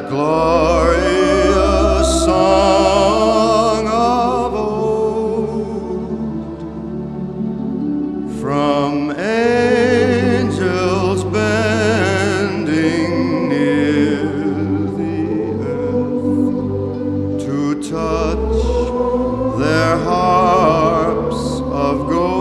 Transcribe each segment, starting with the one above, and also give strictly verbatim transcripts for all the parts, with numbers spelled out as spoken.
glorious song of old, from angels bending near the earth to touch their harps of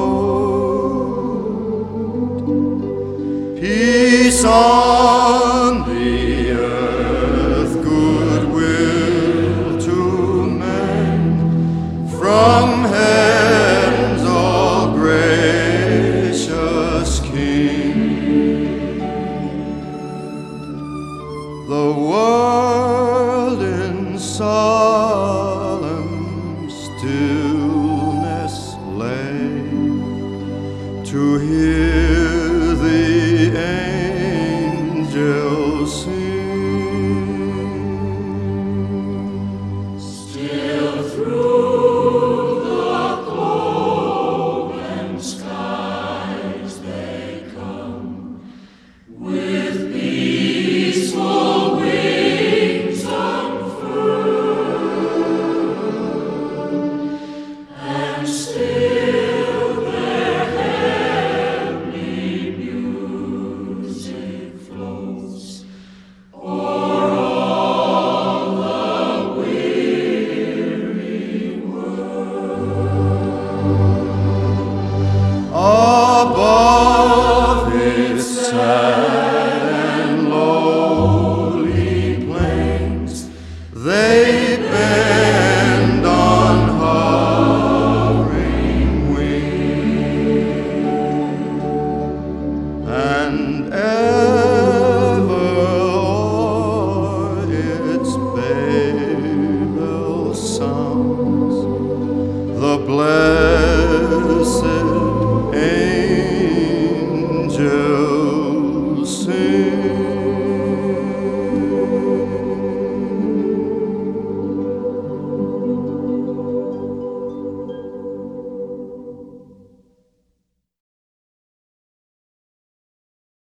gold. Peace on the earth, goodwill to men, from heaven's all gracious King. The world in solemn stillness lay to hear the angels sing. Still through the cloven skies they come, with peaceful wings unfurled, and still their heavenly music flows o'er all the weary world. Above its sad and lowly plains, they bear